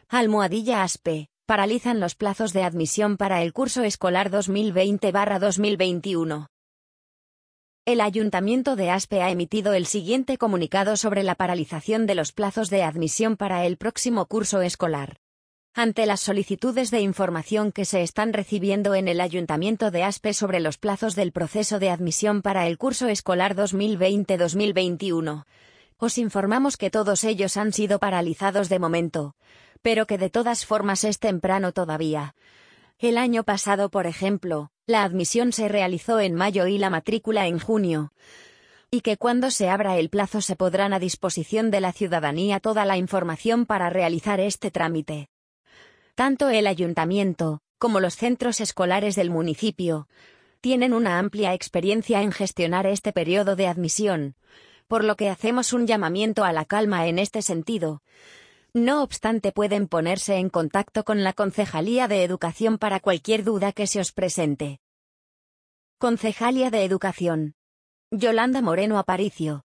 Almohadilla ASPE, paralizan los plazos de admisión para el curso escolar 2020-2021. El Ayuntamiento de Aspe ha emitido el siguiente comunicado sobre la paralización de los plazos de admisión para el próximo curso escolar. Ante las solicitudes de información que se están recibiendo en el Ayuntamiento de Aspe sobre los plazos del proceso de admisión para el curso escolar 2020-2021, os informamos que todos ellos han sido paralizados de momento, pero que de todas formas es temprano todavía. El año pasado, por ejemplo, la admisión se realizó en mayo y la matrícula en junio. Y que cuando se abra el plazo se pondrán a disposición de la ciudadanía toda la información para realizar este trámite. Tanto el ayuntamiento, como los centros escolares del municipio, tienen una amplia experiencia en gestionar este periodo de admisión, por lo que hacemos un llamamiento a la calma en este sentido. No obstante, pueden ponerse en contacto con la Concejalía de Educación para cualquier duda que se os presente. Concejalía de Educación. Yolanda Moreno Aparicio.